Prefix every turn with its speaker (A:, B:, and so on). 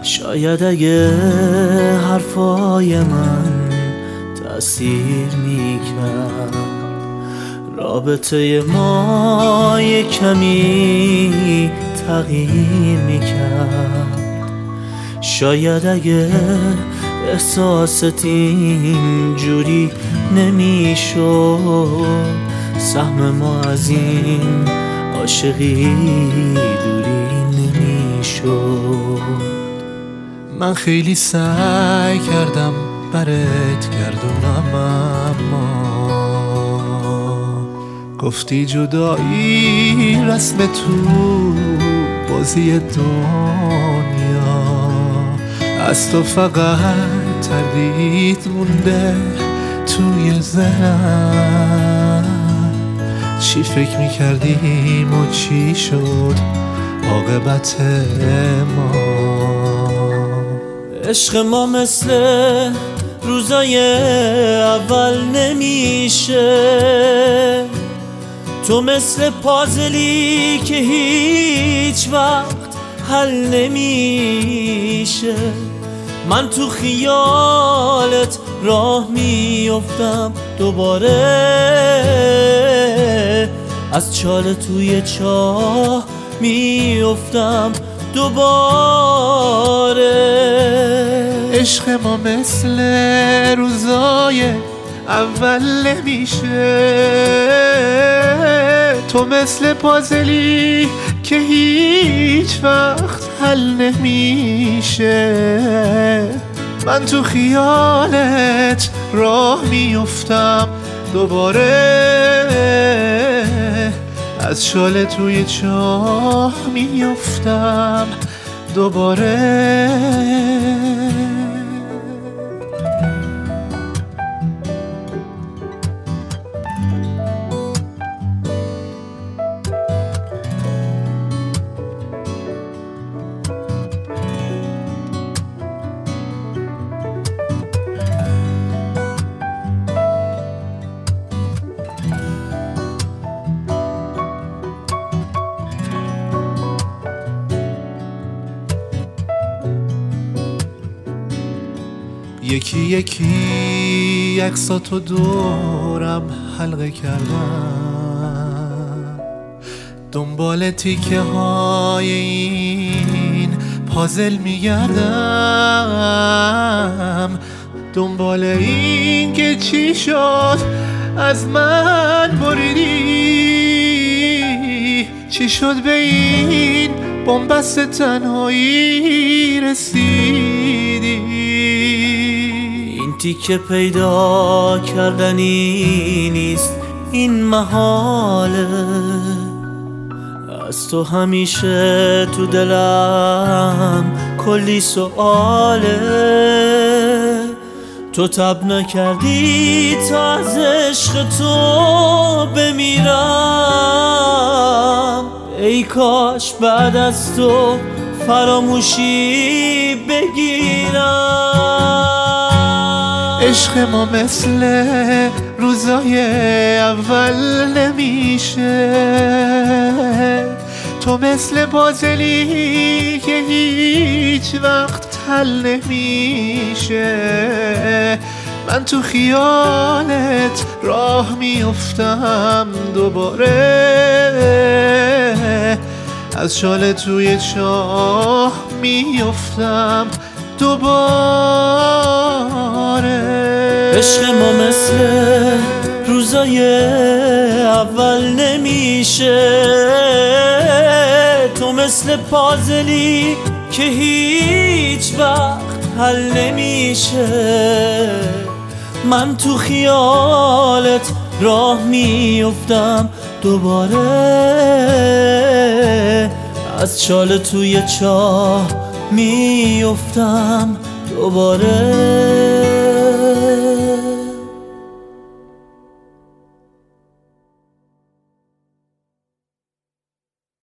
A: شاید اگه حرفای من تأثیر میکرد، رابطه ما یه کمی تغییر میکرد. شاید اگه احساست اینجوری نمیشد، سهم ما از این عاشقی دوری نمیشد.
B: من خیلی سعی کردم برات گردونم، اما گفتی جدایی رسم تو بازی دنیا. از تو فقط تردید مونده توی ذهنم، چی فکر میکردیم و چی شد عاقبت ما.
A: عشق ما مثل روزای اول نمیشه، تو مثل پازلی که هیچ وقت حل نمیشه. من تو خیالت راه میافتم دوباره، از چاله توی چاه میافتم دوباره.
B: عشق ما مثل روزای اول نمیشه، تو مثل پازلی که هیچ وقت حل نمیشه. من تو خیالت راه میافتم دوباره، از شاله توی چاه میافتم دوباره. یکی یکی عکساتو دورم حلقه کردم، دنبال تیکه های این پازل میگردم، دنبال این که چی شد از من بریدی، چی شد به این بن‌بست تنهایی رسیدی.
A: تیکه پیدا کردنی نیست این محاله، از تو همیشه تو دلم کلی سؤاله. تو تب نکردی تا از عشق تو بمیرم، ای کاش بعد از تو فراموشی بگیرم.
B: عشق ما مثل روزای اول نمیشه، تو مثل پازلی که هیچ وقت حل نمیشه. من تو خیالت راه میافتم دوباره، از شاله توی چاه میافتم دوباره.
A: عشق ما مثل روزای اول نمیشه، تو مثل پازلی که هیچ وقت حل نمیشه. من تو خیالت راه میافتم دوباره، از چاله توی چاه میافتم دوباره.